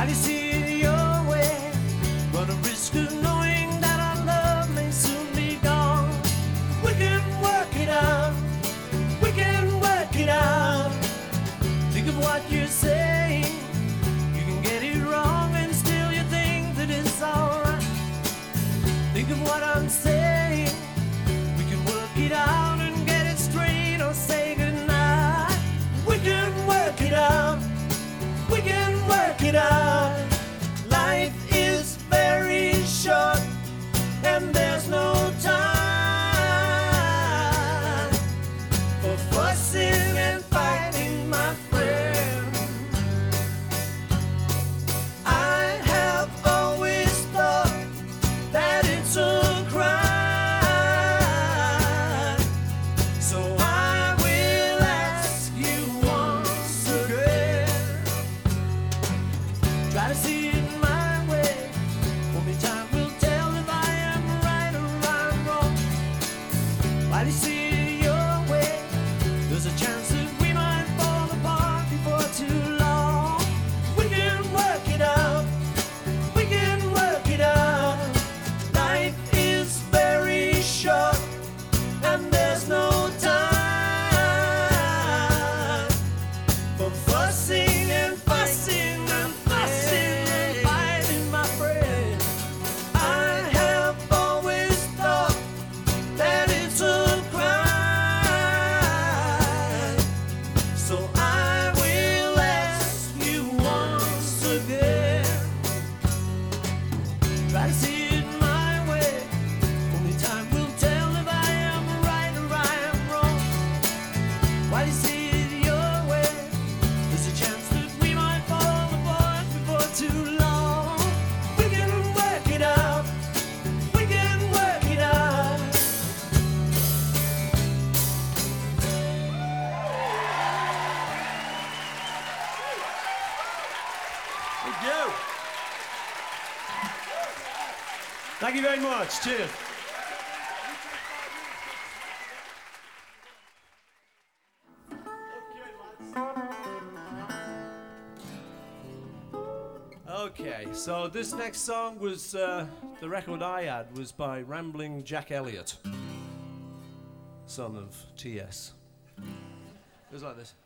While you see it your way, run a risk of knowing that our love may soon be gone. We can work it out, we can work it out. Think of what you're saying, you can get it wrong and still you think that it's alright. Think of what I'm saying, we can work it out and get it straight or say goodnight. We can work it out, we can work it out. Life is very short and there's no time for fussing and fighting, my friend. I have always thought that it's a crime, so I will ask you once again. Try to see it my way, only time will tell if I am right or I'm wrong. While you see it your way, there's a chance that we might fall apart before too long. We can work it out, we can work it out. Life is very short and there's no time for fussing and fussing and fussing and fighting, my friend. I have always thought that it's a crime, so I will ask you once again. Try to see it my way, only time will tell if I am right or I am wrong. While you see it your way, there's a chance that we might fall apart before too long. We can work it out, we can work it out. Thank you. Thank you very much. Cheers. Okay, so this next song was the record I had was by Rambling Jack Elliott, son of T.S. It was like this.